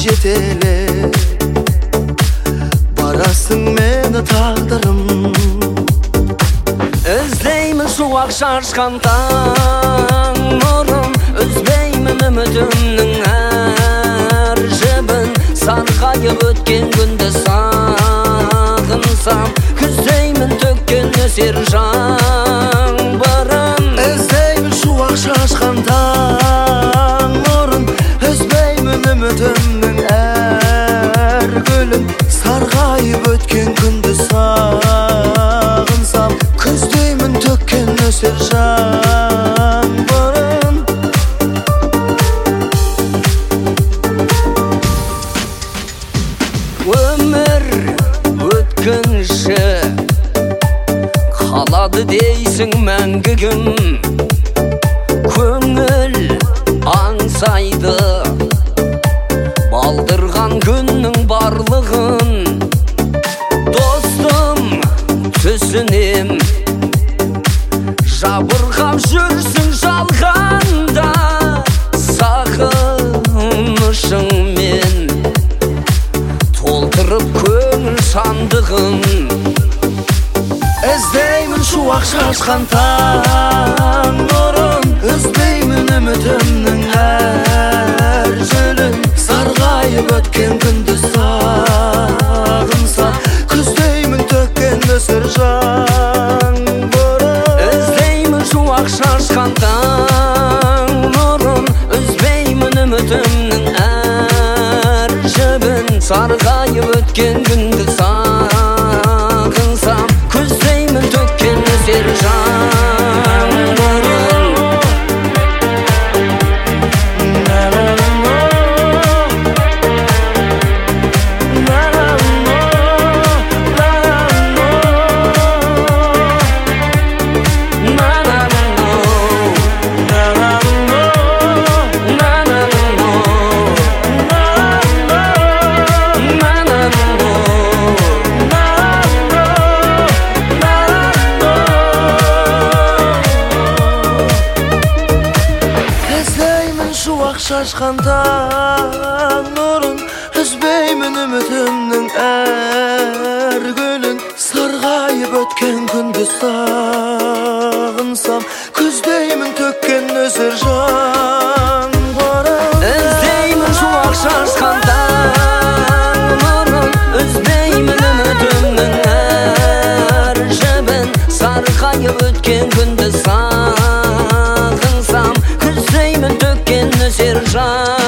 жетелеп барасың мені тағдырым. Іздеймін шуақ шашқан таң нұрын, үзбеймін үмітімнің әр жібін. Сарғайып өткен күнді сағынсам, күздеймін төккен нөсер жаңбырын. Іздеймін шуақ шашқан таң нұрын, үзбеймін үмітімнің әр гүлін. Сарғайып өткен күнді сағынсам, күздеймін төккен нөсер жаңбырын. Өмір өткінші қалады дейсің мәңгі күн, көңіл аңсайды балдырған күннің барлығын. Достым түсінем, жабырғап жүрсің жалғанда, сағынышыңмен толтырып көңіл сандығын. Іздеймін шуақ шашқан таң нұрын, үзбеймін үмітімнің әр жүлін. Сарғайып өткен күнді сағынсам, күздеймін төккен нөсер жаңбырын. Іздеймін шуақ шашқан таң нұрын, үзбеймін үмітімнің әр жібін. Сарғайып өткен күнді сағынсам, күздеймін төккен нөсер жаңбырын. Шуақ шашқан таң нұрын, үзбеймін үмітімнің әр гүлін. Сарғайып өткен күнді сағынсам, күздеймін төккен нөсер жаңбырын. Іздеймін шуақ шашқан таң нұрын, үзбеймін үмітімнің әр жібін. Сарғайып өткен күнді сағынсам, күздеймін төккен нөсер жаңбырын.